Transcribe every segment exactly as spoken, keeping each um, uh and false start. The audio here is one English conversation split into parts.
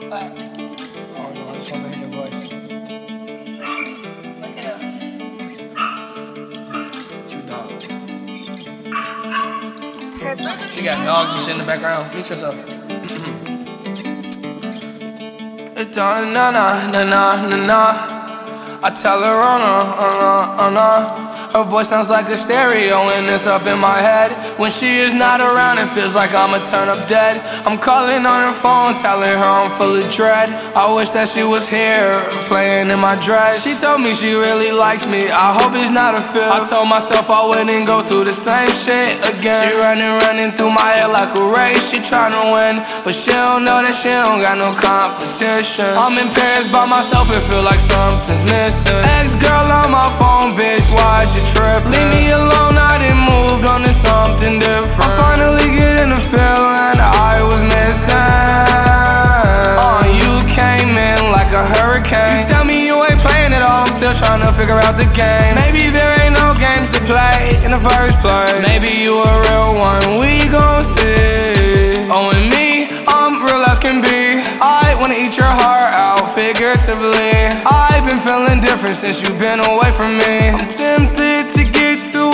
What? I don't know, I just want to hear your voice. Look it up. You dog. She got dogs and shit in the background. Meet yourself. It's on na na na na na na. I tell her on uh, uh, uh, uh. Her voice sounds like a stereo and it's up in my head. When she is not around, it feels like I'ma turn up dead. I'm calling on her phone, telling her I'm full of dread. I wish that she was here, playing in my dress. She told me she really likes me, I hope it's not a fib. I told myself I wouldn't go through the same shit again. She running, running through my head like a race. She tryna win, but she don't know that she don't got no competition. I'm in Paris by myself and feel like something's missing. Ex-girl on my phone, bitch, why is she trippin'? Leave me alone, I done moved on to something different. I'm finally getting the feeling I was missing. Uh, you came in like a hurricane. You tell me you ain't playing at all, I'm still trying to figure out the game. Maybe there ain't no games to play in the first place. Maybe you a real one, we gon' see. Oh, and me, I'm real as can be. I wanna eat your heart out figuratively. I've been feeling different since you've been away from me. I'm tempted to get too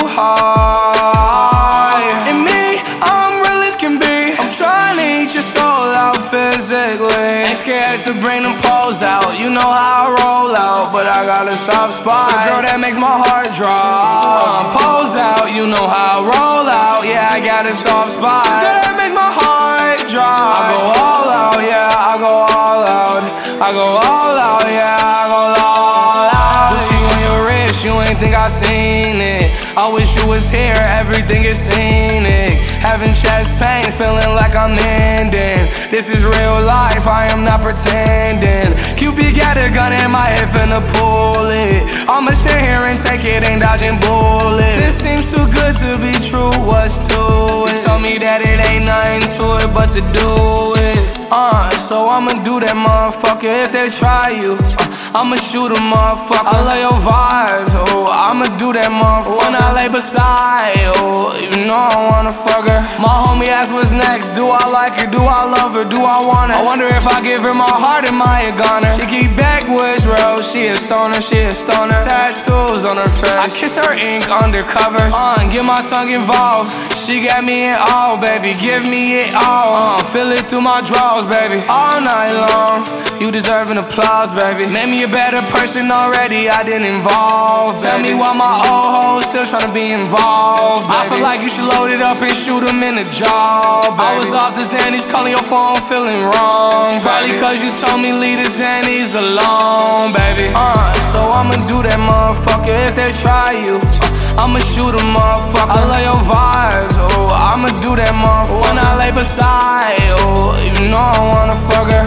high. And me, I'm real as can be. I'm trying to eat your soul out physically. Ain't scared to bring them poles out. You know how I roll out, but I got a soft spot. The girl that makes my heart drop. Pose out, you know how I roll out. Yeah, I got a soft spot. The girl that makes my heart drop. I go all out, yeah, I go all out. I go all out, yeah, I go all out. Gucci on your wrist, you ain't think I seen it. I wish you was here, everything is scenic. Having chest pains, feeling like I'm ending. This is real life, I am not pretending. Cupid got a gun in my head, finna pull it. I'ma stand here and take it, ain't dodging bullets. This seems too good to be true, what's to it? You told me that it ain't nothing to it but to do it. Uh, so I'ma do that motherfucker if they try you. uh, I'ma shoot a motherfucker. I love your vibes, oh, I'ma do that motherfucker. When I lay beside, oh, you know I wanna fuck her. My homie asked what's next, do I like her, do I love her, do I want her? I wonder if I give her my heart, am I a goner? She keep backwoods road, she a stoner, she a stoner. Tattoos on her face, I kiss her ink undercover. Uh, get my tongue involved, she got me in all, baby, give me it all. Uh, feel it through my drawers, baby, all night long. You deserve an applause, baby. Made me a better person already, I didn't involve, baby. Tell me why my old hoes still tryna be involved, baby. I feel like you should load it up and shoot them in the jaw, baby. I was off the Xannies, calling your phone, feeling wrong, baby. Probably cause you told me leave the Xannies alone, baby. Uh, so I'ma do that motherfucker if they try you. uh, I'ma shoot a motherfucker. I love your vibes, oh, I'ma do that motherfucker. When I lay beside, oh, you know I wanna fuck her.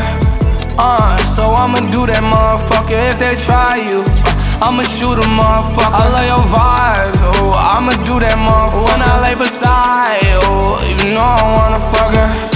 Uh, so I'ma do that motherfucker if they try you. uh, I'ma shoot a motherfucker. I love your vibes, oh, I'ma do that motherfucker. When I lay beside, oh, you know I wanna fuck her.